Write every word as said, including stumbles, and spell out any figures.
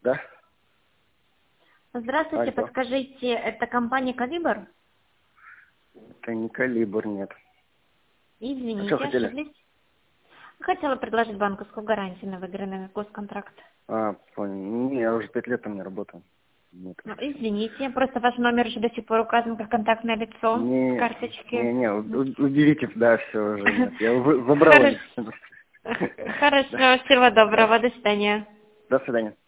Да? Здравствуйте, Алло. подскажите, это компания «Калибр»? Это не калибр, нет. А что Извините, хотели? ошиблись. Хотела предложить банковскую гарантию на выигранный госконтракт. А, понял. Не, я уже пять лет там не работаю. Нет. Ну, извините, просто ваш номер еще до сих пор указан как контактное лицо в Не, карточке. не, не, у- у- уберите, да, все уже, нет. Я вы- забрал. Хорошо. Хорошо, всего доброго, до свидания. До свидания.